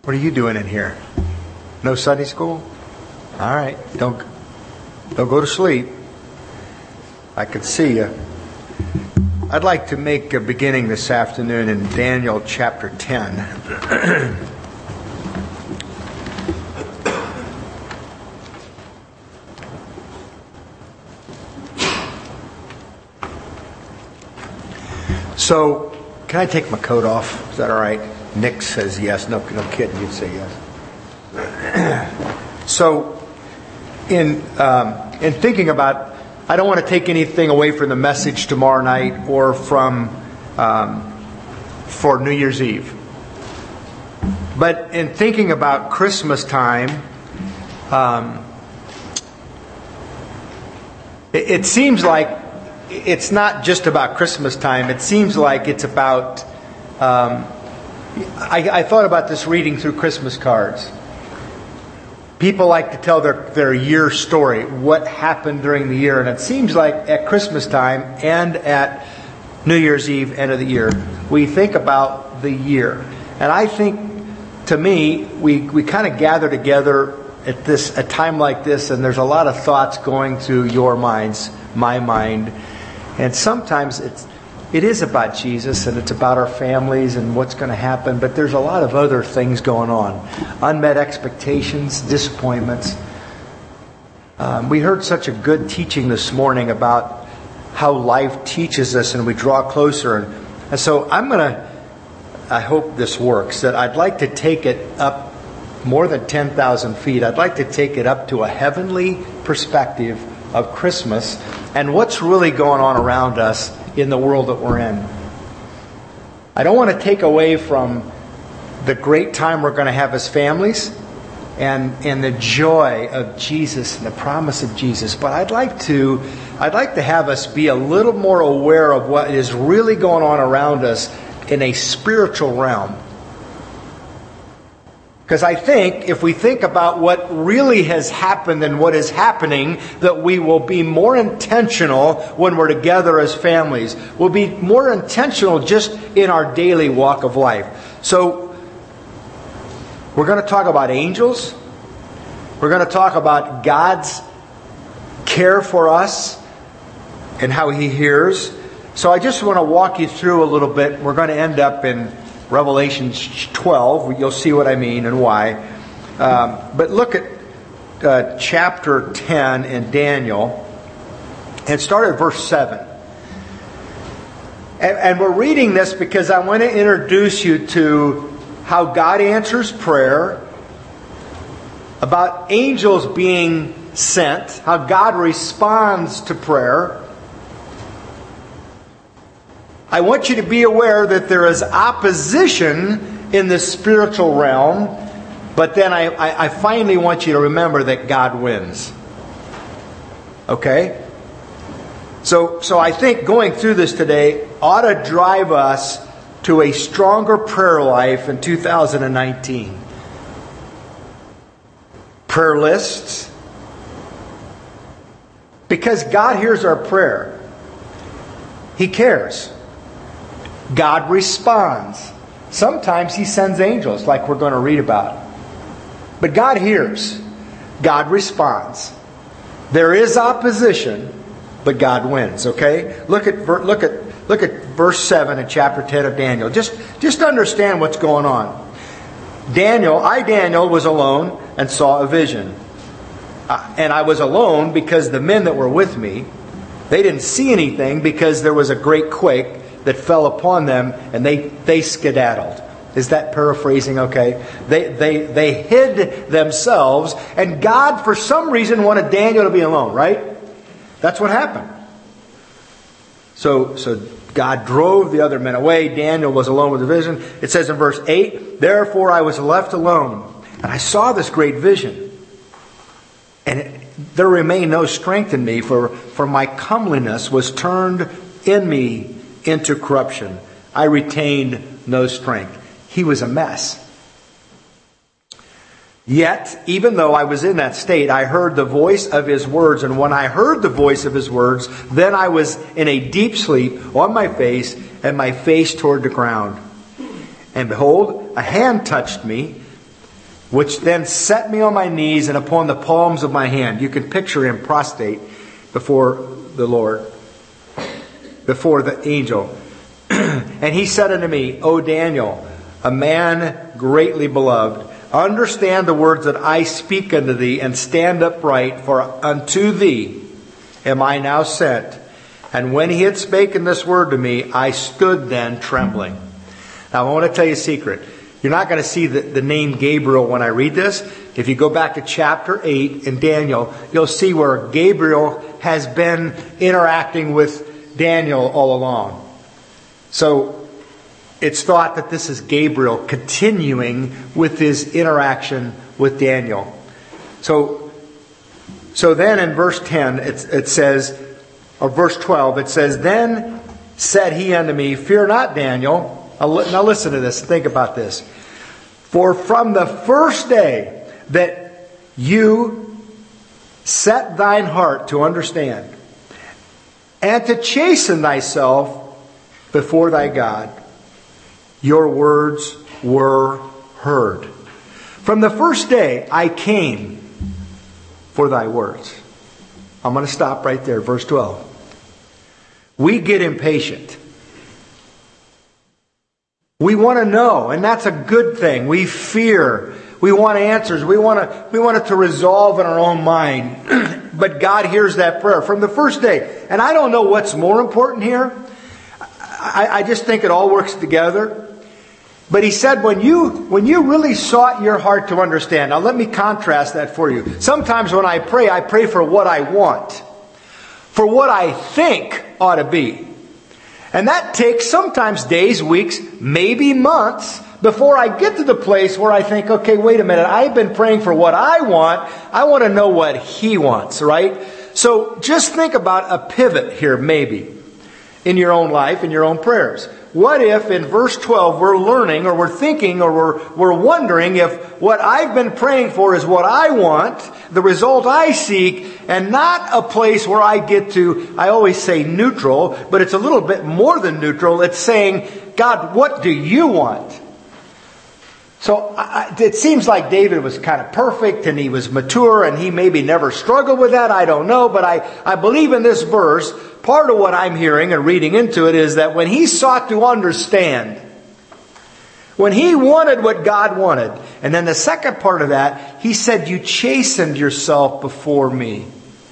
What are you doing in here? No Sunday school? All right. Don't go to sleep. I can see you. I'd like to make a beginning this afternoon in Daniel chapter 10. So, can I take my coat off? Is that all right? Nick says yes. No kidding. You'd say yes. So, in thinking about, I don't want to take anything away from the message tomorrow night or from for New Year's Eve. But in thinking about Christmas time, it seems like it's not just about Christmas time. It seems like it's about... I thought about this reading through Christmas cards. People like to tell their year story, what happened during the year. And it seems like at Christmas time and at New Year's Eve, end of the year, we think about the year. And I think, to me, we kind of gather together at a time like this, and there's a lot of thoughts going through your minds, my mind. And sometimes it is about Jesus and it's about our families and what's going to happen, but there's a lot of other things going on. Unmet expectations, disappointments. We heard such a good teaching this morning about how life teaches us and we draw closer. And so I hope this works, that I'd like to take it up more than 10,000 feet. I'd like to take it up to a heavenly perspective of Christmas and what's really going on around us in the world that we're in. I don't want to take away from the great time we're going to have as families and the joy of Jesus and the promise of Jesus, but I'd like to have us be a little more aware of what is really going on around us in a spiritual realm. Because I think if we think about what really has happened and what is happening, that we will be more intentional when we're together as families. We'll be more intentional just in our daily walk of life. So, we're going to talk about angels. We're going to talk about God's care for us and how He hears. So I just want to walk you through a little bit. We're going to end up in Revelation 12, you'll see what I mean and why. But look at chapter 10 in Daniel and start at verse 7. And we're reading this because I want to introduce you to how God answers prayer, about angels being sent, how God responds to prayer. I want you to be aware that there is opposition in the spiritual realm, but then I finally want you to remember that God wins. Okay? So I think going through this today ought to drive us to a stronger prayer life in 2019. Prayer lists. Because God hears our prayer. He cares. God responds. Sometimes He sends angels, like we're going to read about. But God hears. God responds. There is opposition, but God wins. Okay? Look at verse 7 in chapter 10 of Daniel. Just understand what's going on. Daniel was alone and saw a vision. And I was alone because the men that were with me, they didn't see anything because there was a great quake that fell upon them, and they skedaddled. Is that paraphrasing okay? They hid themselves, and God, for some reason, wanted Daniel to be alone, right? That's what happened. So God drove the other men away. Daniel was alone with the vision. It says in verse 8, "Therefore I was left alone, and I saw this great vision. And there remained no strength in me, for my comeliness was turned in me into corruption. I retained no strength." He was a mess. "Yet, even though I was in that state, I heard the voice of His words. And when I heard the voice of His words, then I was in a deep sleep on my face, and my face toward the ground. And behold, a hand touched me which then set me on my knees and upon the palms of my hand. You can picture him prostrate before the Lord, before the angel. And he said unto me, O Daniel, a man greatly beloved, understand the words that I speak unto thee, and stand upright, for unto thee am I now sent. And when he had spoken this word to me, I stood then trembling. Now I want to tell you a secret. You're not going to see the name Gabriel when I read this. If you go back to chapter 8 in Daniel, you'll see where Gabriel has been interacting with Daniel all along. So it's thought that this is Gabriel continuing with his interaction with Daniel. So then in verse 10 it says, or verse 12, it says, Then said he unto me, Fear not, Daniel. Now listen to this. Think about this. For from the first day that you set thine heart to understand and to chasten thyself before thy God, your words were heard. From the first day I came for thy words. I'm going to stop right there, verse 12. We get impatient. We want to know, and that's a good thing. We fear. We want answers. We want it to resolve in our own mind. But God hears that prayer from the first day. And I don't know what's more important here. I just think it all works together. But he said, when you really sought your heart to understand. Now let me contrast that for you. Sometimes when I pray for what I want. For what I think ought to be. And that takes sometimes days, weeks, maybe months before I get to the place where I think, okay, wait a minute, I've been praying for what I want. I want to know what He wants, right? So just think about a pivot here, maybe, in your own life, in your own prayers. What if in verse 12 we're learning or we're thinking or we're wondering if what I've been praying for is what I want, the result I seek, and not a place where I get to, I always say neutral, but it's a little bit more than neutral. It's saying, God, what do you want? So it seems like David was kind of perfect and he was mature and he maybe never struggled with that. I don't know. But I believe in this verse, part of what I'm hearing and reading into it is that when he sought to understand, when he wanted what God wanted, and then the second part of that, he said, you chastened yourself before me.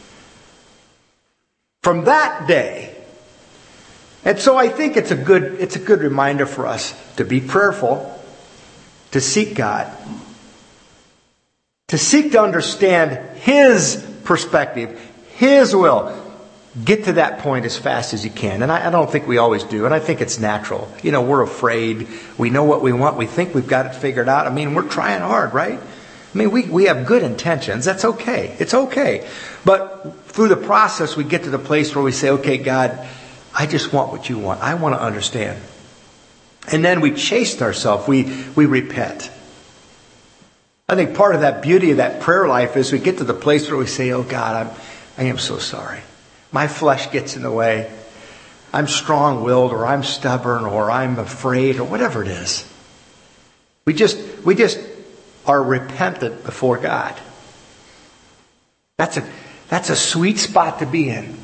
From that day. And so I think it's a good reminder for us to be prayerful, to seek God, to seek to understand His perspective, His will. Get to that point as fast as you can. And I don't think we always do. And I think it's natural. You know, we're afraid. We know what we want. We think we've got it figured out. I mean, we're trying hard, right? I mean, we have good intentions. That's okay. It's okay. But through the process, we get to the place where we say, okay, God, I just want what you want. I want to understand. And then we chasten ourselves. We repent. I think part of that beauty of that prayer life is we get to the place where we say, oh God, I am so sorry. My flesh gets in the way. I'm strong-willed, or I'm stubborn, or I'm afraid, or whatever it is. We just are repentant before God. That's a sweet spot to be in.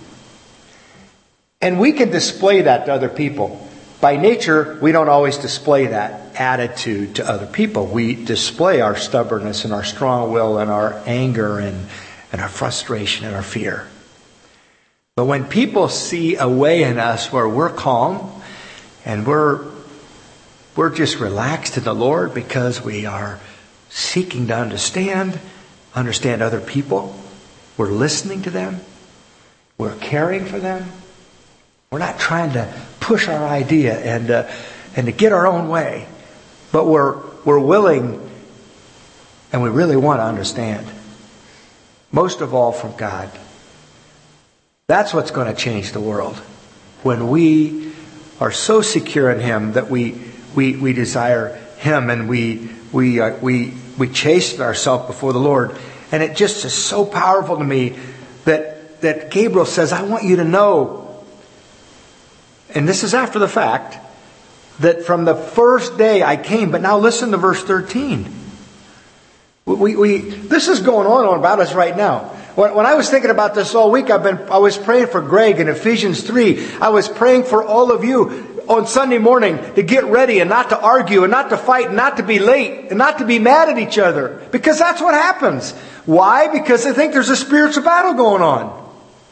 And we can display that to other people. By nature, we don't always display that attitude to other people. We display our stubbornness and our strong will and our anger and our frustration and our fear. But when people see a way in us where we're calm and we're just relaxed in the Lord because we are seeking to understand other people, we're listening to them, we're caring for them, we're not trying to push our idea and to get our own way, but we're willing and we really want to understand. Most of all from God. That's what's going to change the world. When we are so secure in Him that we desire Him and we chasten ourselves before the Lord. And it just is so powerful to me that Gabriel says, I want you to know, and this is after the fact, that from the first day I came, but now listen to verse 13. This is going on about us right now. When I was thinking about this all week, I was praying for Greg in Ephesians 3. I was praying for all of you on Sunday morning to get ready and not to argue and not to fight and not to be late and not to be mad at each other. Because that's what happens. Why? Because they think there's a spiritual battle going on.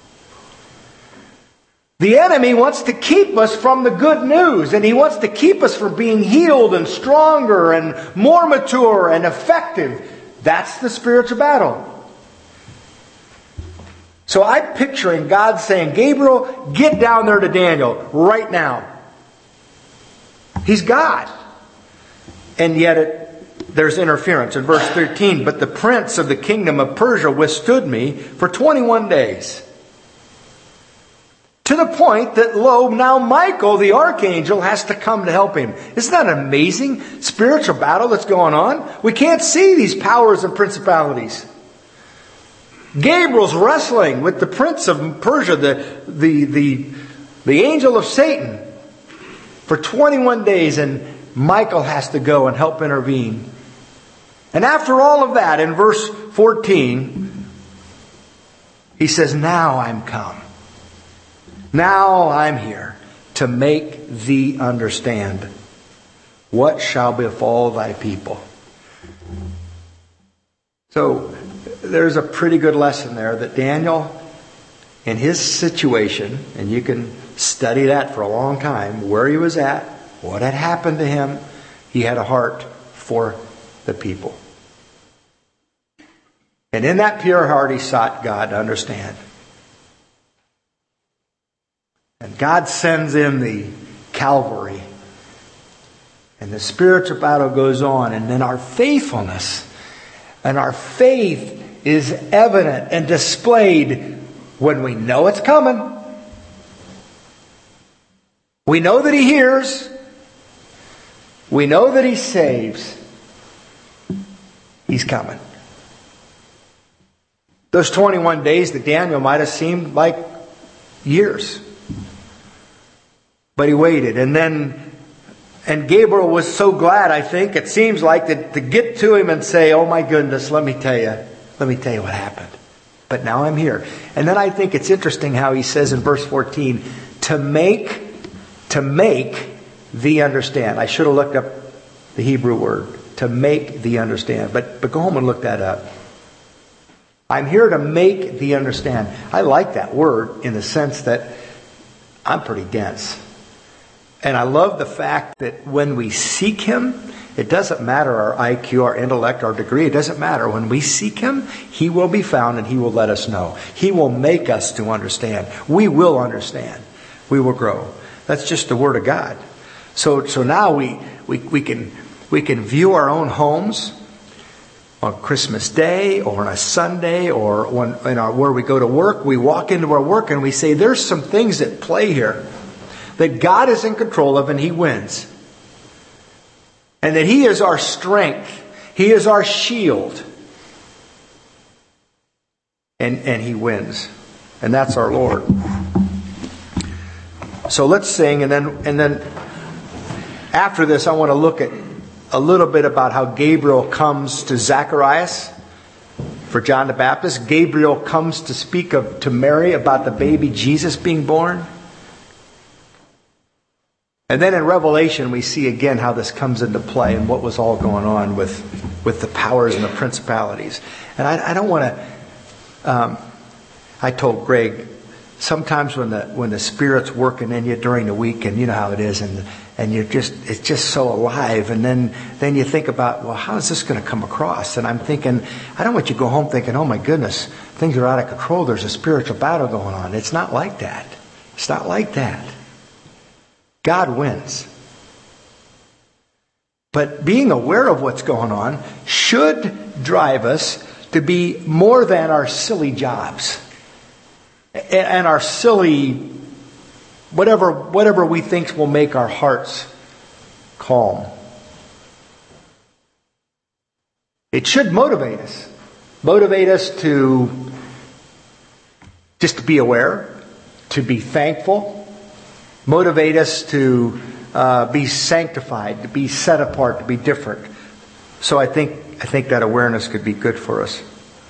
The enemy wants to keep us from the good news, and he wants to keep us from being healed and stronger and more mature and effective. That's the spiritual battle. So I'm picturing God saying, Gabriel, get down there to Daniel right now. He's God. And yet there's interference. In verse 13, but the prince of the kingdom of Persia withstood me for 21 days. To the point that, lo, now Michael, the archangel, has to come to help him. Isn't that an amazing spiritual battle that's going on? We can't see these powers and principalities. Gabriel's wrestling with the prince of Persia, the angel of Satan, for 21 days, and Michael has to go and help intervene. And after all of that, in verse 14, he says, now I'm come. Now I'm here to make thee understand what shall befall thy people. So there's a pretty good lesson there that Daniel, in his situation, and you can study that for a long time, where he was at, what had happened to him, he had a heart for the people. And in that pure heart, he sought God to understand. And God sends him the Calvary. And the spiritual battle goes on. And then our faithfulness and our faith is evident and displayed when we know it's coming. We know that he hears. We know that he saves. He's coming. Those 21 days to Daniel might have seemed like years. But he waited. And Gabriel was so glad, I think, it seems like, that to get to him and say, oh my goodness, let me tell you what happened. But now I'm here. And then I think it's interesting how he says in verse 14, to make thee understand. I should have looked up the Hebrew word, to make thee understand. But go home and look that up. I'm here to make thee understand. I like that word in the sense that I'm pretty dense. And I love the fact that when we seek him, it doesn't matter our IQ, our intellect, our degree. It doesn't matter. When we seek him, he will be found and he will let us know. He will make us to understand. We will understand. We will grow. That's just the word of God. So now we can view our own homes on Christmas Day or on a Sunday or where we go to work. We walk into our work and we say, there's some things at play here that God is in control of and he wins. And that he is our strength. He is our shield. And he wins. And that's our Lord. So let's sing, and then after this I want to look at a little bit about how Gabriel comes to Zacharias for John the Baptist. Gabriel comes to speak to Mary about the baby Jesus being born. And then in Revelation we see again how this comes into play and what was all going on with the powers and the principalities. And I don't want to... I told Greg, sometimes when the Spirit's working in you during the week, and you know how it is, and it's just so alive, and then you think about, well, how is this going to come across? And I'm thinking, I don't want you to go home thinking, oh my goodness, things are out of control, there's a spiritual battle going on. It's not like that. It's not like that. God wins. But being aware of what's going on should drive us to be more than our silly jobs and our silly whatever we think will make our hearts calm. It should motivate us. Motivate us to just to be aware, to be thankful. Motivate us to be sanctified, to be set apart, to be different. So I think that awareness could be good for us.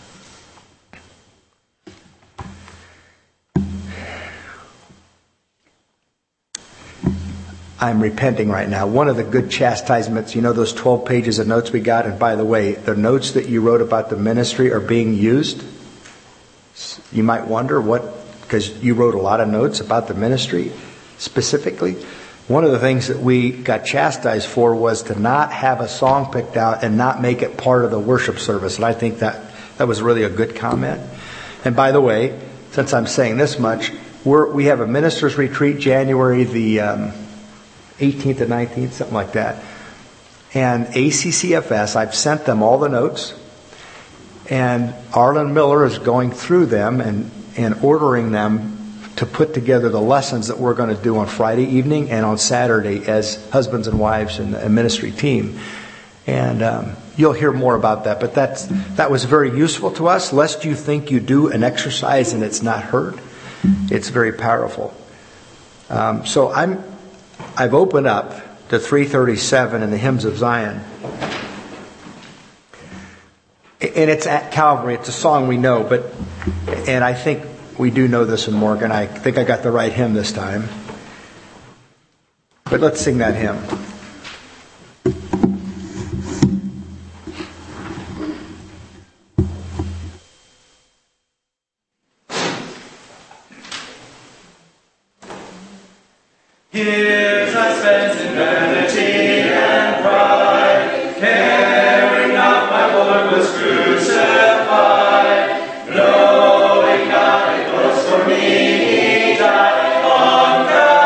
I'm repenting right now. One of the good chastisements, those 12 pages of notes we got, and by the way, the notes that you wrote about the ministry are being used. You might wonder because you wrote a lot of notes about the ministry specifically. One of the things that we got chastised for was to not have a song picked out and not make it part of the worship service. And I think that was really a good comment. And by the way, since I'm saying this much, we have a ministers' retreat January the 18th and 19th, something like that. And ACCFS, I've sent them all the notes. And Arlen Miller is going through them and ordering them to put together the lessons that we're going to do on Friday evening and on Saturday as husbands and wives and a ministry team. And you'll hear more about that. But that was very useful to us, lest you think you do an exercise and it's not heard. It's very powerful. So I've opened up to 337 in the Hymns of Zion. And it's at Calvary. It's a song we know, and I think we do know this in Morgan. I think I got the right hymn this time. But let's sing that hymn. Years I spent in vanity and pride, caring not my Lord was crucified, knowing not it was for me He died on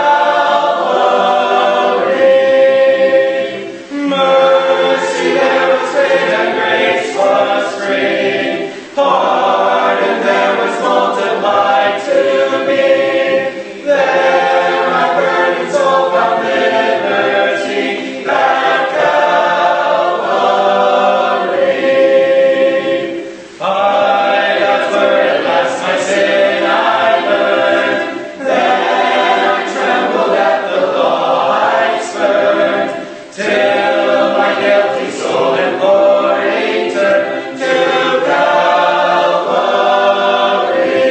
Calvary. Mercy there was great and grace was free, pardon there was multiplied to me. There my burning soul found liberty at Calvary. By God's word at last my sin I learned. Then I trembled at the law I spurned, till my guilty soul imploring turned to Calvary.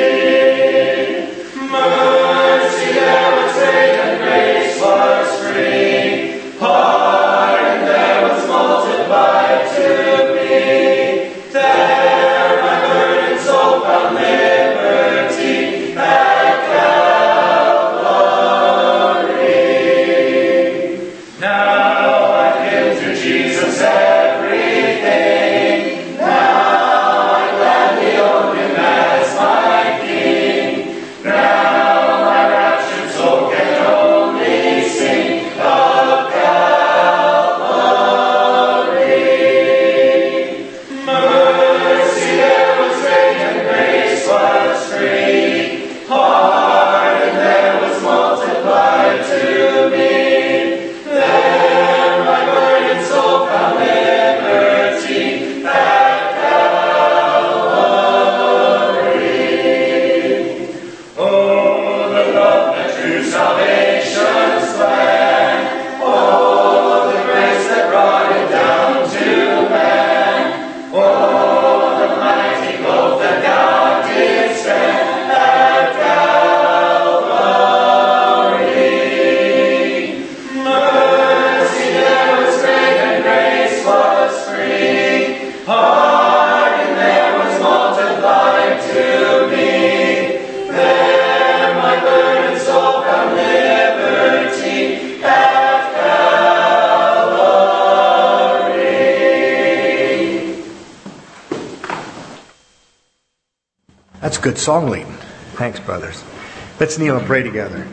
Mercy there was great and grace was free, pardon there was multiplied to me. There my burdened soul found liberty at Calvary. Now I give to Jesus everything. Now I gladly own Him as my King. Now my raptured soul can only sing of Calvary. Mercy there was great and grace was free, pardon there was multiplied to me. There my burdened soul found liberty at Calvary. Oh, the love that true salvation's plan. Oh, the grace that brought it down to man. Oh, the mighty gulf that God did span at Calvary. Mercy there was great and grace was free, pardon there was multiplied to me. There my burdened soul found liberty at Calvary. That's good song leading. Thanks, brothers. Let's kneel and pray together.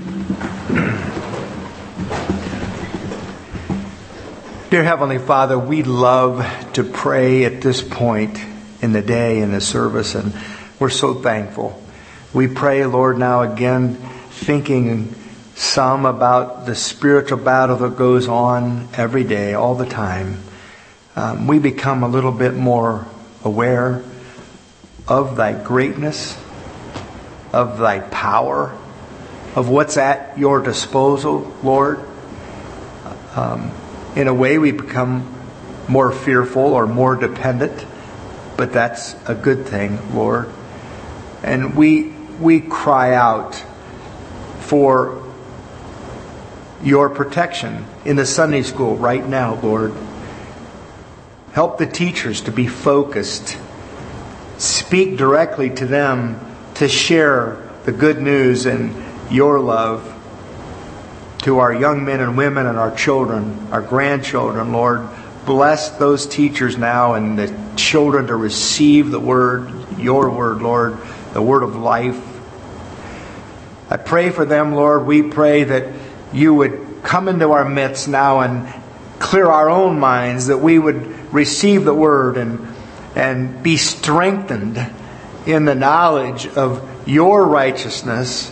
Dear Heavenly Father, we love to pray at this point in the day, in the service, and we're so thankful. We pray, Lord, now again, thinking some about the spiritual battle that goes on every day, all the time. We become a little bit more aware of Thy greatness, of Thy power, of what's at Your disposal, Lord. In a way, we become more fearful or more dependent, but that's a good thing, Lord. And we cry out for your protection in the Sunday school right now, Lord. Help the teachers to be focused. Speak directly to them to share the good news and your love to our young men and women and our children, our grandchildren, Lord. Bless those teachers now and the children to receive the word, your word, Lord, the word of life. I pray for them, Lord. We pray that you would come into our midst now and clear our own minds, that we would receive the word and be strengthened in the knowledge of your righteousness,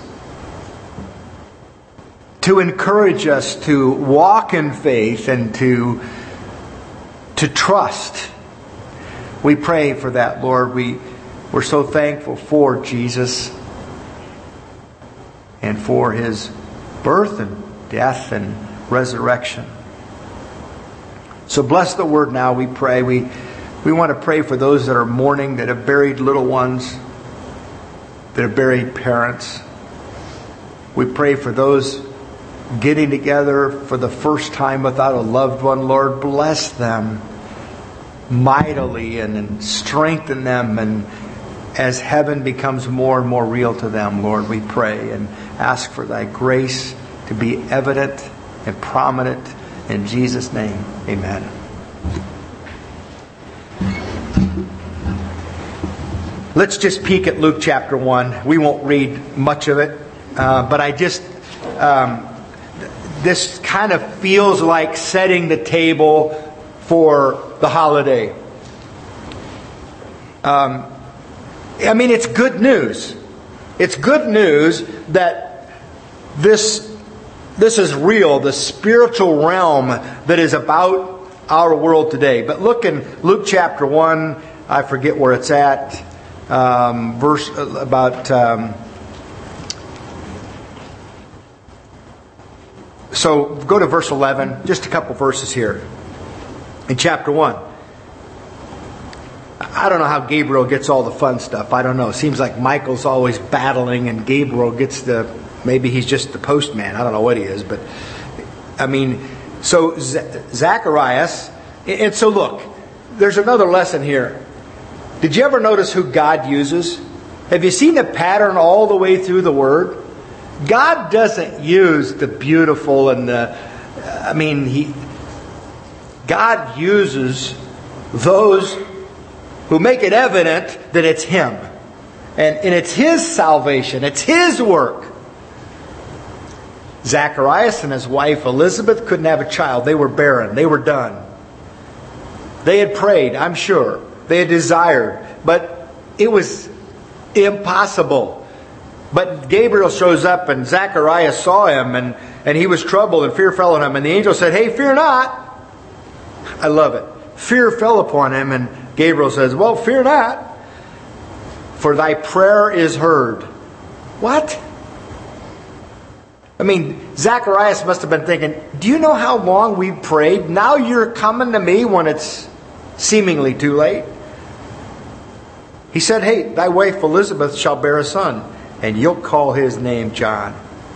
to encourage us to walk in faith and to trust. We pray for that, Lord. We're so thankful for Jesus and for His birth and death and resurrection. So bless the word now, we pray. We want to pray for those that are mourning, that have buried little ones, that have buried parents. We pray for those getting together for the first time without a loved one. Lord, bless them mightily and strengthen them, and as heaven becomes more and more real to them, Lord, we pray and ask for thy grace to be evident and prominent. In Jesus' name, amen. Let's just peek at Luke chapter 1. We won't read much of it, but I just... this kind of feels like setting the table for the holiday. It's good news. It's good news that this is real, the spiritual realm that is about our world today. But look in Luke chapter 1, I forget where it's at, verse about... So go to verse 11, just a couple verses here. In chapter 1. I don't know how Gabriel gets all the fun stuff. I don't know. It seems like Michael's always battling and Gabriel gets maybe he's just the postman. I don't know what he is. But, so Zacharias. And so look, there's another lesson here. Did you ever notice who God uses? Have you seen the pattern all the way through the Word? God doesn't use the beautiful and God uses those who make it evident that it's Him. And it's His salvation. It's His work. Zacharias and his wife Elizabeth couldn't have a child. They were barren. They were done. They had prayed, I'm sure. They had desired. But it was impossible. But Gabriel shows up and Zacharias saw him and he was troubled and fear fell on him. And the angel said, hey, fear not. I love it. Fear fell upon him and Gabriel says, well, fear not, for thy prayer is heard. What? Zacharias must have been thinking, do you know how long we've prayed? Now you're coming to me when it's seemingly too late. He said, hey, thy wife Elizabeth shall bear a son. And you'll call his name John.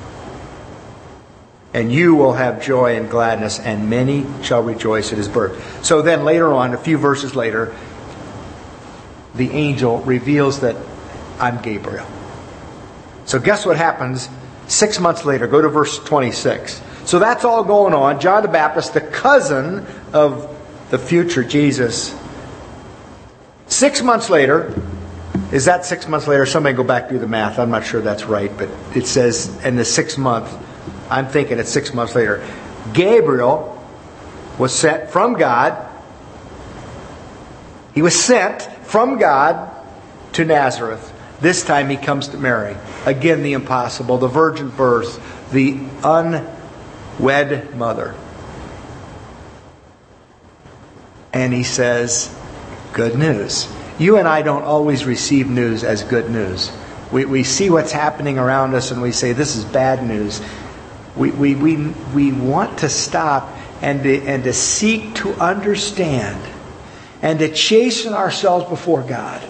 And you will have joy and gladness, and many shall rejoice at his birth. So then later on, a few verses later, the angel reveals that I'm Gabriel. So guess what happens 6 months later? Go to verse 26. So that's all going on. John the Baptist, the cousin of the future Jesus. 6 months later... Is that 6 months later? Somebody go back and do the math. I'm not sure that's right, but it says in the 6th month. I'm thinking it's 6 months later. Gabriel was sent from God. He was sent from God to Nazareth. This time he comes to Mary. Again, the impossible, the virgin birth, the unwed mother. And he says, good news. You and I don't always receive news as good news. We see what's happening around us and we say, this is bad news. We want to stop and to seek to understand and to chasten ourselves before God.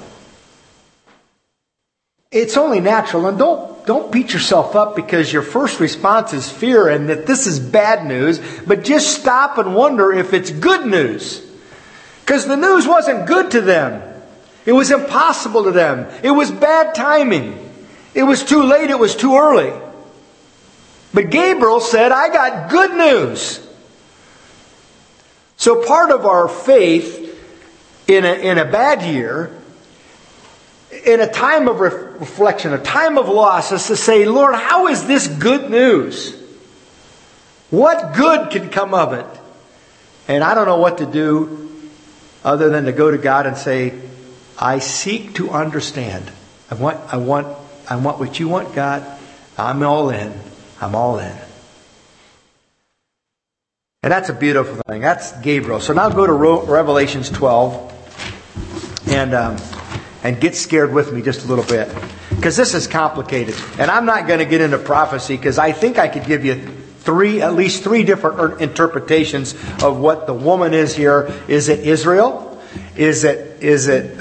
It's only natural, and don't beat yourself up because your first response is fear and that this is bad news, but just stop and wonder if it's good news. Because the news wasn't good to them. It was impossible to them. It was bad timing. It was too late. It was too early. But Gabriel said, I got good news. So part of our faith in a bad year, in a time of reflection, a time of loss, is to say, Lord, how is this good news? What good can come of it? And I don't know what to do other than to go to God and say, I seek to understand. I want what you want, God. I'm all in. I'm all in. And that's a beautiful thing. That's Gabriel. So now go to Revelations 12 and get scared with me just a little bit. Because this is complicated. And I'm not going to get into prophecy because I think I could give you at least three different interpretations of what the woman is here. Is it Israel? Is it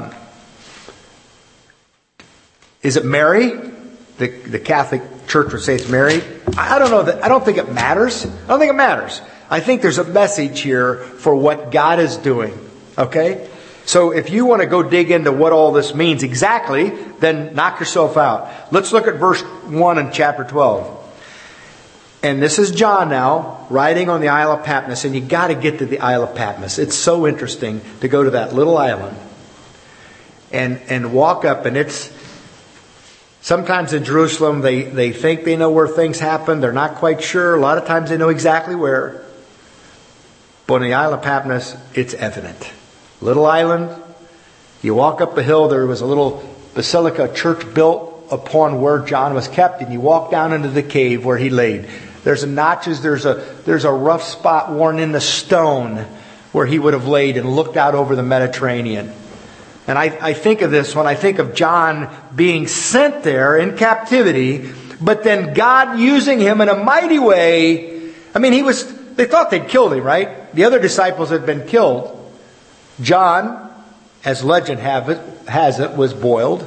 Mary? The Catholic Church would say it's Mary. I don't know. I don't think it matters. I think there's a message here for what God is doing. Okay? So if you want to go dig into what all this means exactly, then knock yourself out. Let's look at verse 1 in chapter 12. And this is John now, writing on the Isle of Patmos. And you got to get to the Isle of Patmos. It's so interesting to go to that little island and walk up. And it's sometimes in Jerusalem, they think they know where things happen. They're not quite sure. A lot of times they know exactly where. But on the Isle of Patmos, it's evident. Little island. You walk up a hill. There was a little basilica church built upon where John was kept. And you walk down into the cave where he laid. There's notches. There's a rough spot worn in the stone where he would have laid and looked out over the Mediterranean. And I think of this when I think of John being sent there in captivity, but then God using him in a mighty way. I mean, they thought they'd killed him, right? The other disciples had been killed. John, as legend has it, was boiled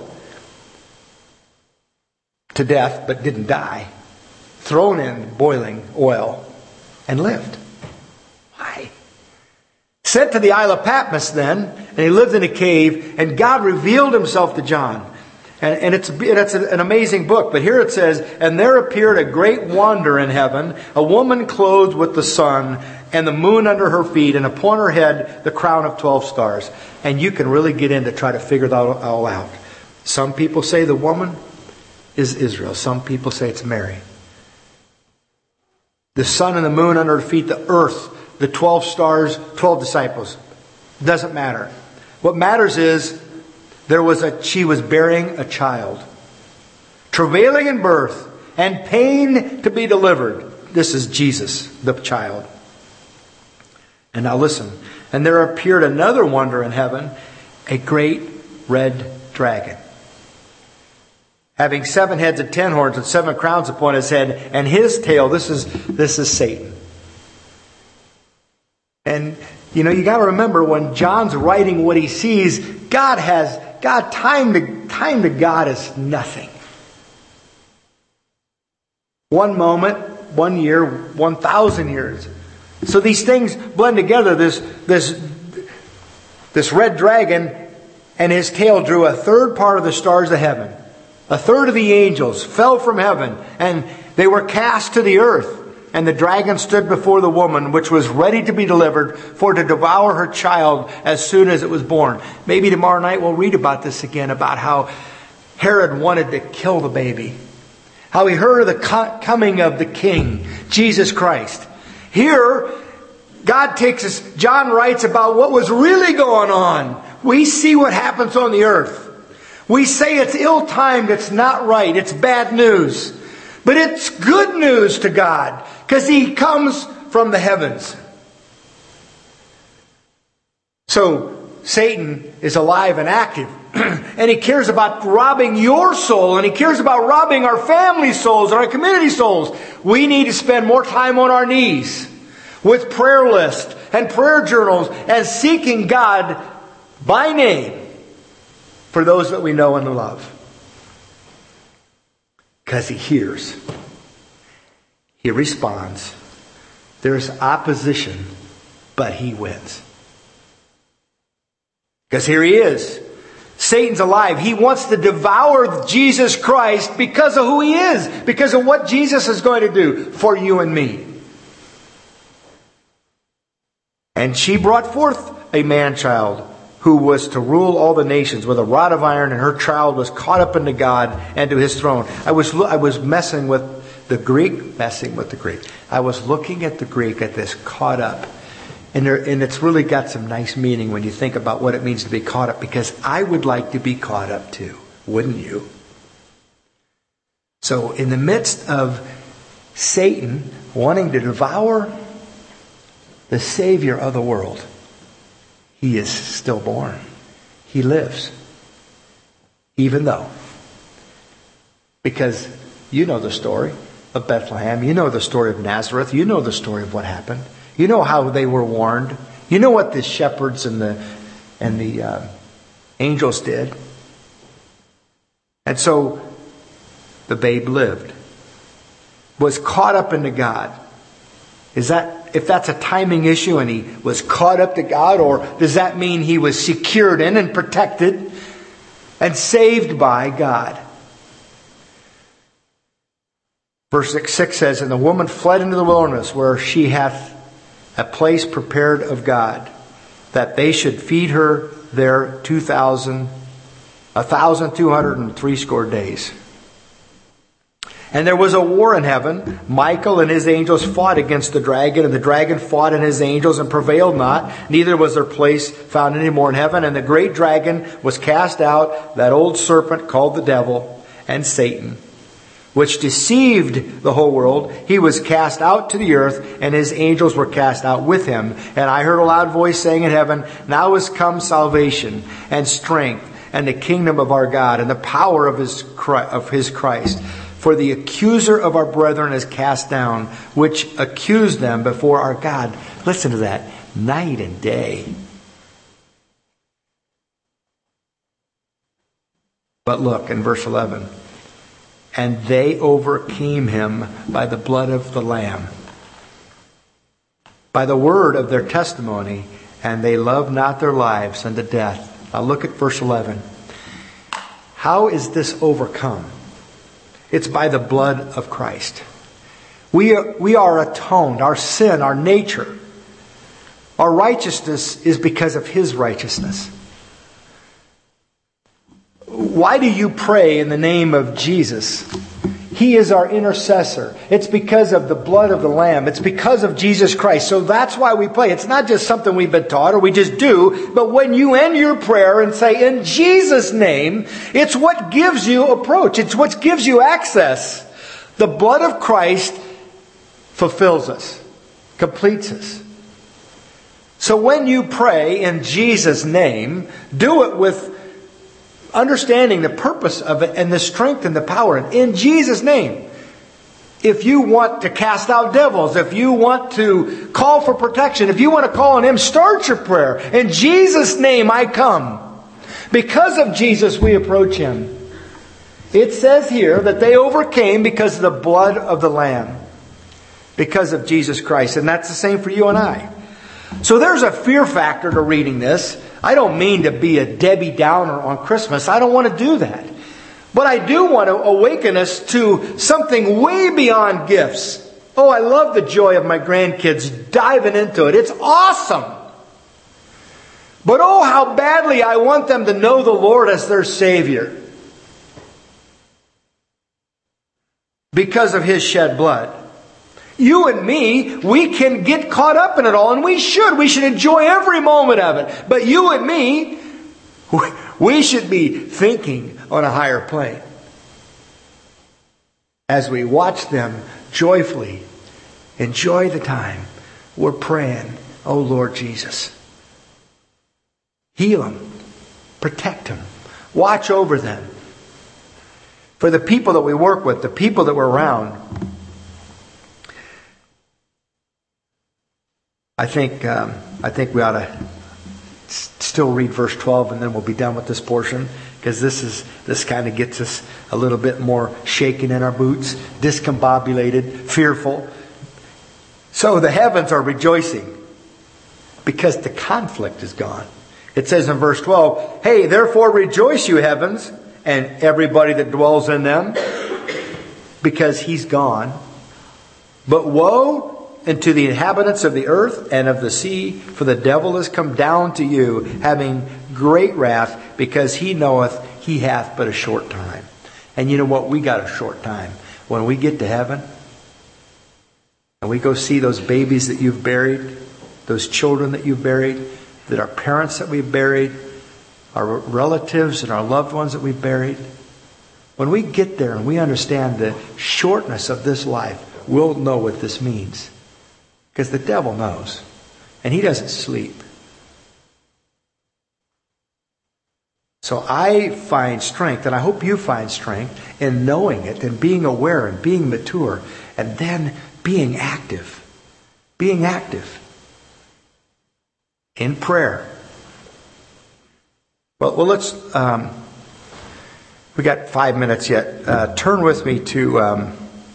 to death, but didn't die. Thrown in boiling oil and lived. Why? Sent to the Isle of Patmos then, and he lived in a cave, and God revealed himself to John. And it's an amazing book. But here it says, and there appeared a great wonder in heaven, a woman clothed with the sun and the moon under her feet, and upon her head the crown of 12 stars. And you can really get in to try to figure that all out. Some people say the woman is Israel. Some people say it's Mary. The sun and the moon under her feet, the earth, the 12 stars, 12 disciples. Doesn't matter. What matters is she was bearing a child, travailing in birth, and pain to be delivered. This is Jesus, the child. And now listen. And there appeared another wonder in heaven, a great red dragon, having 7 heads and 10 horns and 7 crowns upon his head, and his tail, this is Satan. And you got to remember when John's writing what he sees, time to God is nothing. 1 moment, 1 year, 1,000 years. So these things blend together. This red dragon and his tail drew a third part of the stars of heaven. A third of the angels fell from heaven, and they were cast to the earth. And the dragon stood before the woman, which was ready to be delivered, for to devour her child as soon as it was born. Maybe tomorrow night we'll read about this again, about how Herod wanted to kill the baby. How he heard of the coming of the King, Jesus Christ. Here, God takes us, John writes about what was really going on. We see what happens on the earth. We say it's ill-timed, it's not right, it's bad news. But it's good news to God, because He comes from the heavens. So, Satan is alive and active. And he cares about robbing your soul. And he cares about robbing our family souls and our community souls. We need to spend more time on our knees. with prayer lists and prayer journals and seeking God by name for those that we know and love. Because He hears. He responds. There's opposition, but He wins. Because here He is. Satan's alive. He wants to devour Jesus Christ because of who He is. Because of what Jesus is going to do for you and me. And she brought forth a man-child who was to rule all the nations with a rod of iron, and her child was caught up into God and to His throne. I was messing with the Greek. I was looking at the Greek at this caught up. And it's really got some nice meaning when you think about what it means to be caught up, because I would like to be caught up too, wouldn't you? So in the midst of Satan wanting to devour the Savior of the world, He is still born. He lives. Even though. Because you know the story of Bethlehem. You know the story of Nazareth. You know the story of what happened. You know how they were warned. You know what the shepherds and the angels did. And so the babe lived. Was caught up into God. If that's a timing issue and He was caught up to God, or does that mean He was secured in and protected and saved by God? Verse 6 says, and the woman fled into the wilderness, where she hath a place prepared of God, that they should feed her there 1,260 days. And there was a war in heaven. Michael and his angels fought against the dragon, and the dragon fought and his angels and prevailed not. Neither was their place found any more in heaven. And the great dragon was cast out, that old serpent called the devil and Satan, which deceived the whole world. He was cast out to the earth, and his angels were cast out with him. And I heard a loud voice saying in heaven, now is come salvation and strength and the kingdom of our God and the power of His Christ. For the accuser of our brethren is cast down, which accused them before our God. Listen to that. Night and day. But look in verse 11. And they overcame him by the blood of the Lamb, by the word of their testimony, and they loved not their lives unto death. Now look at verse 11. How is this overcome? It's by the blood of Christ. We are atoned. Our sin, our nature, our righteousness is because of His righteousness. Why do you pray in the name of Jesus? He is our intercessor. It's because of the blood of the Lamb. It's because of Jesus Christ. So that's why we pray. It's not just something we've been taught or we just do. But when you end your prayer and say, in Jesus' name, it's what gives you approach. It's what gives you access. The blood of Christ fulfills us, completes us. So when you pray in Jesus' name, do it with understanding the purpose of it and the strength and the power in Jesus' name. If you want to cast out devils, if you want to call for protection, if you want to call on Him, start your prayer. In Jesus' name I come. Because of Jesus we approach Him. It says here that they overcame because of the blood of the Lamb. Because of Jesus Christ. And that's the same for you and I. So there's a fear factor to reading this. I don't mean to be a Debbie Downer on Christmas. I don't want to do that. But I do want to awaken us to something way beyond gifts. Oh, I love the joy of my grandkids diving into it. It's awesome. But oh, how badly I want them to know the Lord as their Savior. Because of His shed blood. You and me, we can get caught up in it all, and we should. We should enjoy every moment of it. But you and me, we should be thinking on a higher plane. As we watch them joyfully enjoy the time, we're praying, oh Lord Jesus, heal them, protect them, watch over them. For the people that we work with, the people that we're around, I think we ought to still read verse 12, and then we'll be done with this portion, because this kind of gets us a little bit more shaken in our boots, discombobulated, fearful. So the heavens are rejoicing because the conflict is gone. It says in verse 12, "Hey, therefore rejoice, you heavens, and everybody that dwells in them, because he's gone. But woe unto the inhabitants of the earth and of the sea, for the devil is come down to you, having great wrath, because he knoweth he hath but a short time." And you know what? We got a short time. When we get to heaven, and we go see those babies that you've buried, those children that you've buried, that our parents that we've buried, our relatives and our loved ones that we've buried. When we get there and we understand the shortness of this life, we'll know what this means. Because the devil knows. And he doesn't sleep. So I find strength, and I hope you find strength, in knowing it and being aware and being mature, and then being active. Being active. In prayer. Well, let's... we got 5 minutes yet. Turn with me to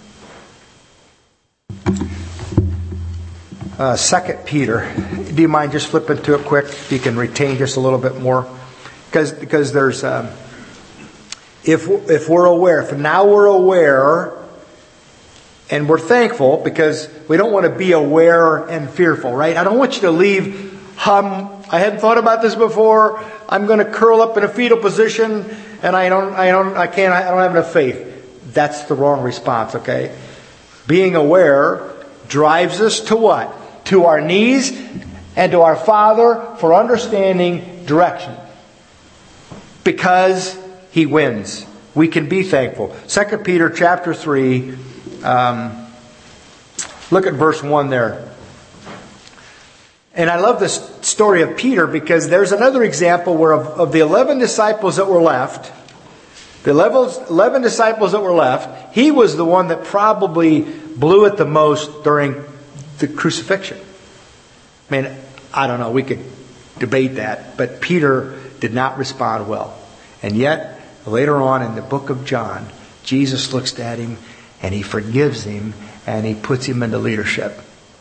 2 Peter. Do you mind just flipping to it quick? If you can retain just a little bit more. Because there's... if we're aware, if now we're aware, and we're thankful, because we don't want to be aware and fearful, right? I don't want you to leave... I hadn't thought about this before. I'm going to curl up in a fetal position, and I don't have enough faith. That's the wrong response, okay? Being aware drives us to what? To our knees and to our Father for understanding direction. Because He wins. We can be thankful. 2 Peter chapter 3, look at verse 1 there. And I love this story of Peter, because there's another example where of the 11 disciples that were left, the 11 disciples that were left, he was the one that probably blew it the most during the crucifixion. I mean, I don't know, we could debate that, but Peter did not respond well. And yet, later on in the book of John, Jesus looks at him and He forgives him and He puts him into leadership.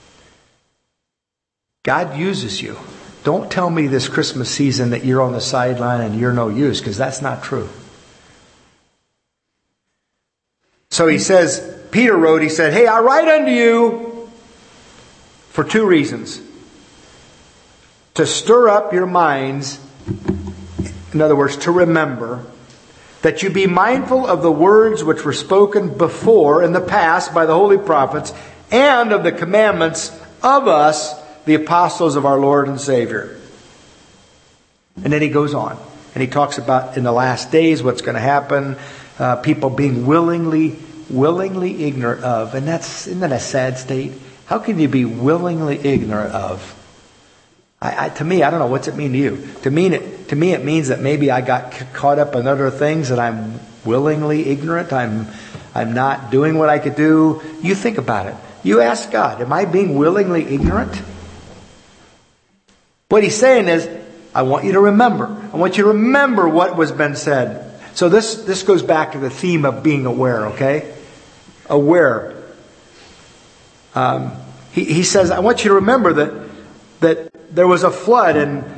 God uses you. Don't tell me this Christmas season that you're on the sideline and you're no use, because that's not true. So he says, Peter wrote, he said, "Hey, I write unto you for 2 reasons. To stir up your minds, in other words, to remember, that you be mindful of the words which were spoken before in the past by the holy prophets, and of the commandments of us, the apostles of our Lord and Savior." And then he goes on. And he talks about in the last days what's going to happen. People being willingly ignorant of. And isn't that a sad state? How can you be willingly ignorant of? To me, I don't know. What's it mean to you? To me, it means that maybe I got caught up in other things and I'm willingly ignorant. I'm not doing what I could do. You think about it. You ask God, am I being willingly ignorant? What he's saying is, I want you to remember. I want you to remember what was been said. So this goes back to the theme of being aware, okay? Aware. He says, I want you to remember that there was a flood,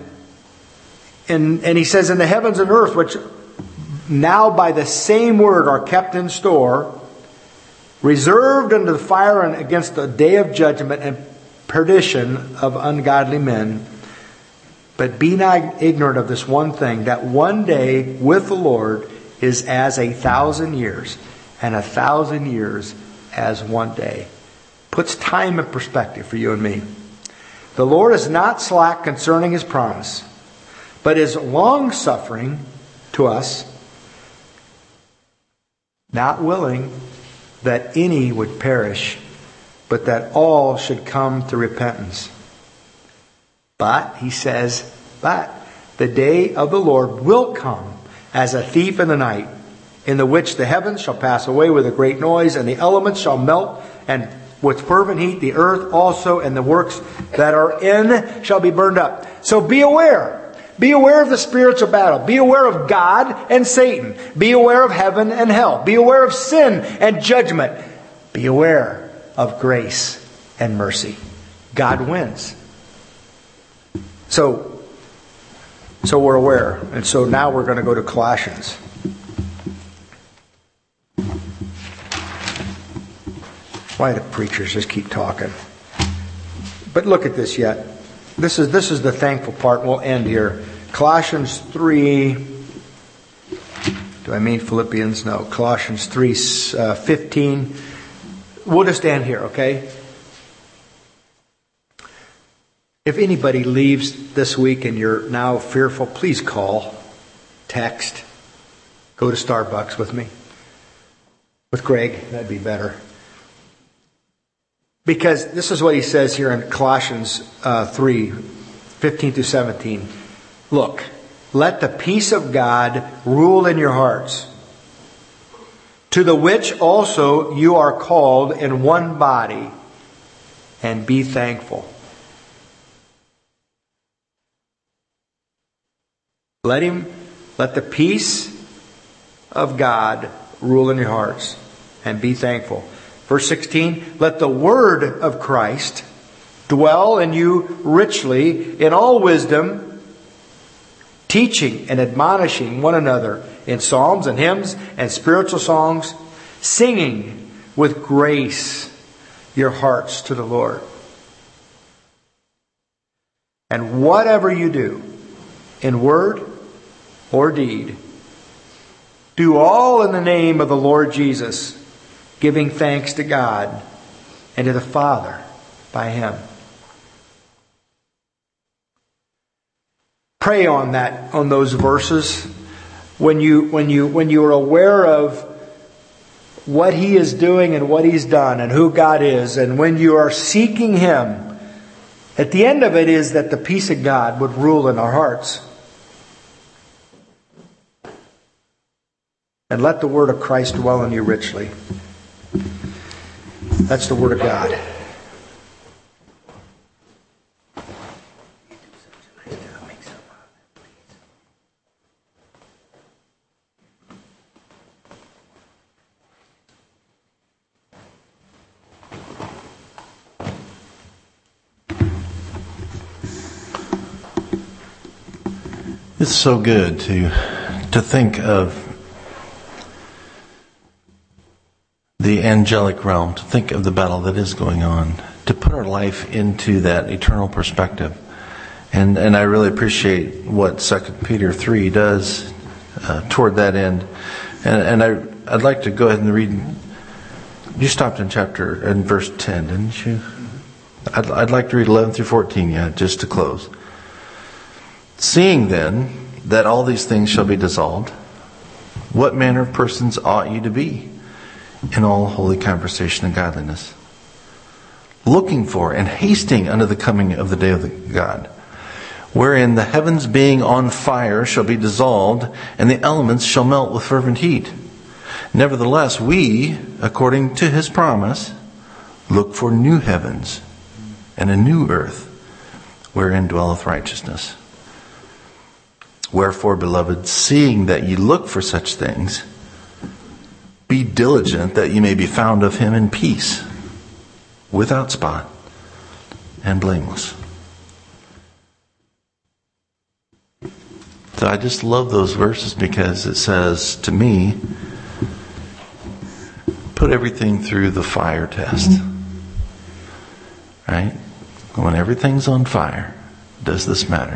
and he says, in the heavens and earth, which now by the same word are kept in store, reserved unto the fire and against the day of judgment and perdition of ungodly men. But be not ignorant of this one thing, that one day with the Lord is as 1,000 years, and 1,000 years as one day. Puts time in perspective for you and me. The Lord is not slack concerning His promise, but is long-suffering to us, not willing that any would perish, but that all should come to repentance. But, he says, but the day of the Lord will come as a thief in the night, in the which the heavens shall pass away with a great noise, and the elements shall melt, and with fervent heat. The earth also and the works that are in shall be burned up. So be aware. Be aware of the spiritual battle. Be aware of God and Satan. Be aware of heaven and hell. Be aware of sin and judgment. Be aware of grace and mercy. God wins. So we're aware. And so now we're going to go to Colossians. Why do preachers just keep talking? But look at this yet. This is the thankful part. We'll end here. Colossians 3. Do I mean Philippians? No. Colossians 3:15. We'll just end here, okay? If anybody leaves this week and you're now fearful, please call, text, go to Starbucks with me. With Greg, that'd be better. Because this is what he says here in Colossians 3:15-17. Look, let the peace of God rule in your hearts, to the which also you are called in one body, and be thankful. Let the peace of God rule in your hearts, and be thankful. Verse 16, let the word of Christ dwell in you richly in all wisdom, teaching and admonishing one another in psalms and hymns and spiritual songs, singing with grace your hearts to the Lord. And whatever you do, in word or deed, do all in the name of the Lord Jesus, giving thanks to God and to the Father by Him. Pray on those verses when you are aware of what He is doing and what He's done and who God is, and when you are seeking Him. At the end of it is that the peace of God would rule in our hearts. And let the word of Christ dwell in you richly. That's the Word of God. It's so good to think of the angelic realm, to think of the battle that is going on, to put our life into that eternal perspective. And I really appreciate what 2 Peter 3 does toward that end. And I'd like to go ahead and read. You stopped in verse 10, didn't you? I'd like to read 11 through 14, just to close. Seeing then that all these things shall be dissolved, what manner of persons ought you to be in all holy conversation and godliness, looking for and hasting unto the coming of the day of God, wherein the heavens being on fire shall be dissolved, and the elements shall melt with fervent heat. Nevertheless, we, according to His promise, look for new heavens and a new earth, wherein dwelleth righteousness. Wherefore, beloved, seeing that ye look for such things, be diligent that ye may be found of Him in peace, without spot, and blameless. So I just love those verses because it says to me, put everything through the fire test. Right? When everything's on fire, does this matter?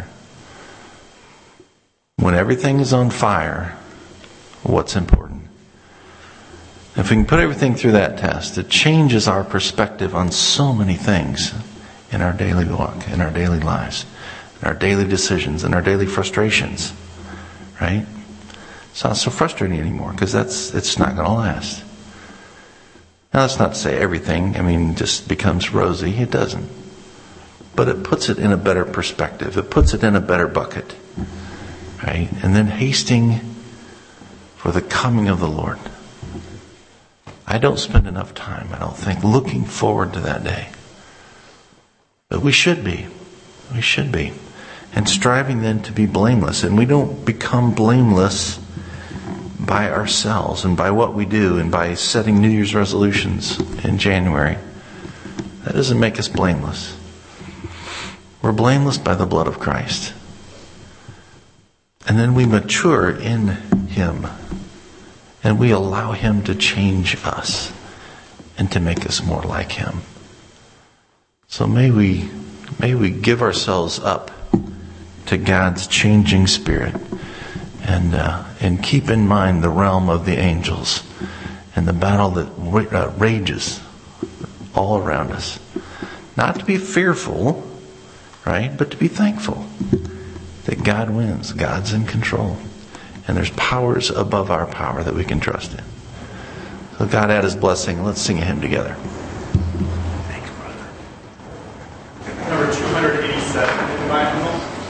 When everything is on fire, what's important? If we can put everything through that test, it changes our perspective on so many things in our daily walk, in our daily lives, in our daily decisions, in our daily frustrations. Right? It's not so frustrating anymore because it's not going to last. Now that's not to say everything, just becomes rosy. It doesn't. But it puts it in a better perspective. It puts it in a better bucket. Right? And then hasting for the coming of the Lord. I don't spend enough time, I don't think, looking forward to that day. But we should be. We should be. And striving then to be blameless. And we don't become blameless by ourselves and by what we do and by setting New Year's resolutions in January. That doesn't make us blameless. We're blameless by the blood of Christ. And then we mature in Him. And we allow Him to change us and to make us more like Him. So may we give ourselves up to God's changing Spirit and keep in mind the realm of the angels and the battle that rages all around us. Not to be fearful, right? But to be thankful that God wins. God's in control. And there's powers above our power that we can trust in. So God add His blessing. Let's sing a hymn together. Thanks, brother. Number 287 in the Bible.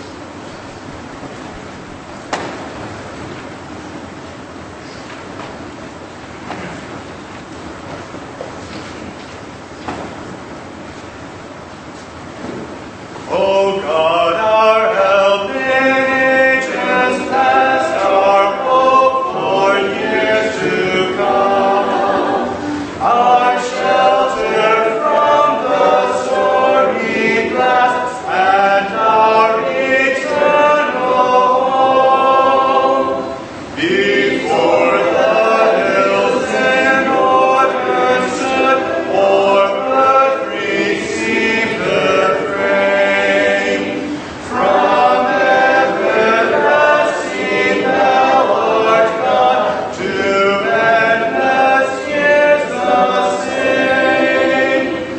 O God, our help in ages past, our hope for years to come, our shelter from the stormy blast, and our eternal home. Before the hills in order stood, or earth received the grain. From everlasting thou art God, to endless years the same.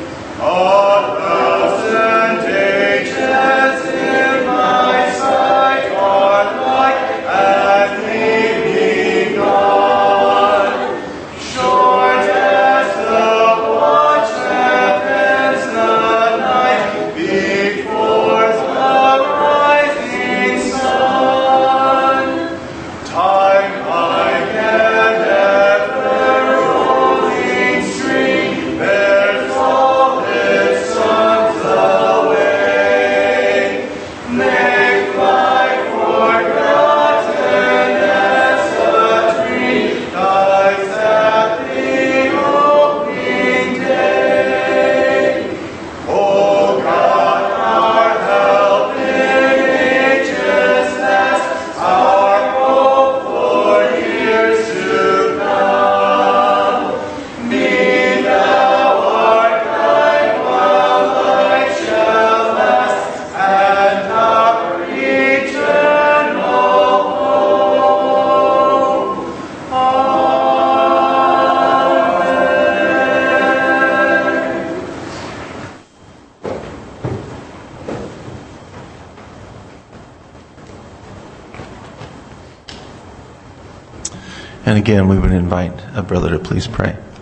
1,000 ages in my sight are like as they be gone. Short as the watch that ends the night before the rising sun. Time like an ever-rolling stream bears all its sons away. They fly forgotten as a dream dies at the opening day. O God, our help in ages past, our hope for years to come. Be thou our guide while life shall last, and our eternal home. Amen. And again, we would invite a brother to please pray.